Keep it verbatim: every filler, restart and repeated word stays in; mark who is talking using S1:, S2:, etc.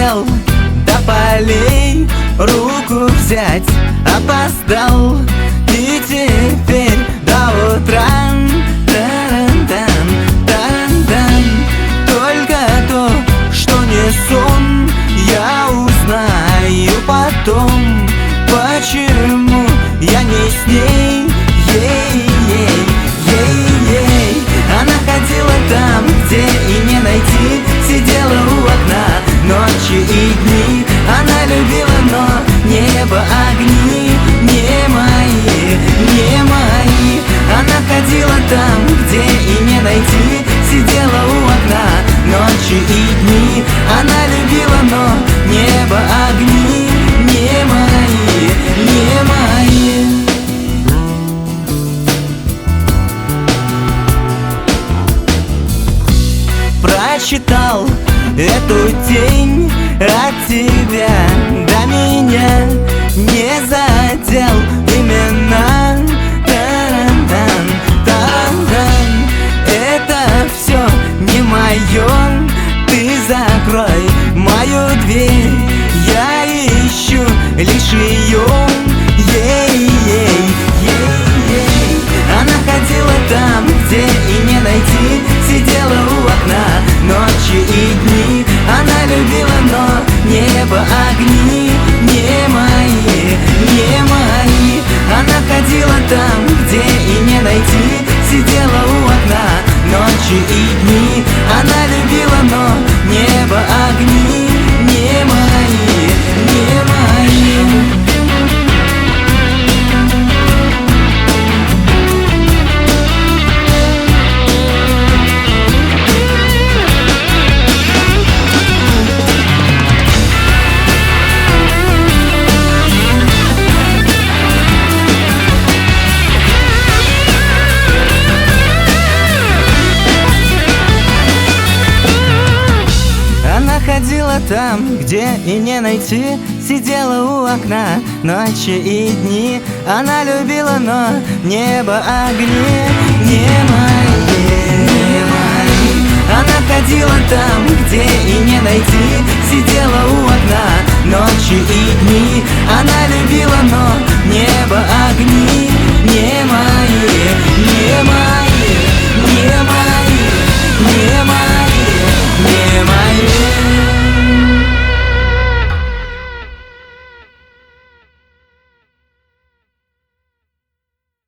S1: успел до полей руку взять, опоздал, и теперь до утра таран-тан, таран-тан. Только то, что не сон, я узнаю потом, почему я не с ней. Ей-ей, ей-ей. Она ходила там, где и не найти, сидела у окна ночи и дни. Она любила, но небо, огни не мои, не мои. Она ходила там, где и не найти, сидела у окна ночи и дни. Она любила, но небо, огни не мои, не мои. Прочитал эту тень от тебя, до меня не задел именно таран-тан, таран-тан. Это все не мое, ты закрой мою дверь, я ищу лишь ее. Ей-ей, ей-ей. Она ходила там, где и не найти, сидела у окна ночи и дни. Она любила, но небо, огни не мои, не мои. Она ходила там, где и не найти, сидела у окна ночи и дни. Она любила, но небо, огни не мои, не мои. Ходила там, где и не найти, сидела у окна ночи и дни. Она любила, но небо, огни не мои, не мои. Она ходила там, где и не найти, сидела у окна ночи и дни. Она